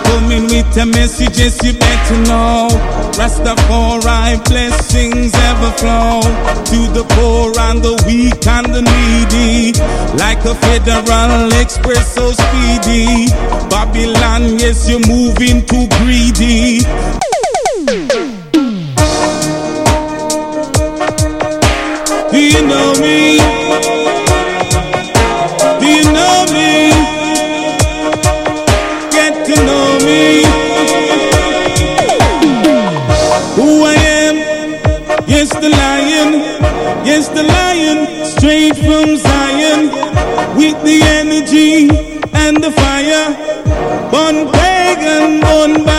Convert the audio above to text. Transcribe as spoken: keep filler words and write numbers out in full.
coming with a message, yes, you better know. Rastafari blessings ever flow to the poor and the weak and the needy, like a Federal Express so speedy. Babylon, yes, you're moving too greedy. Do you know me? Do you know me? Get to know me. Who I am? Yes, the lion. Yes, the lion. Straight from Zion, with the energy and the fire. Born pagan, born by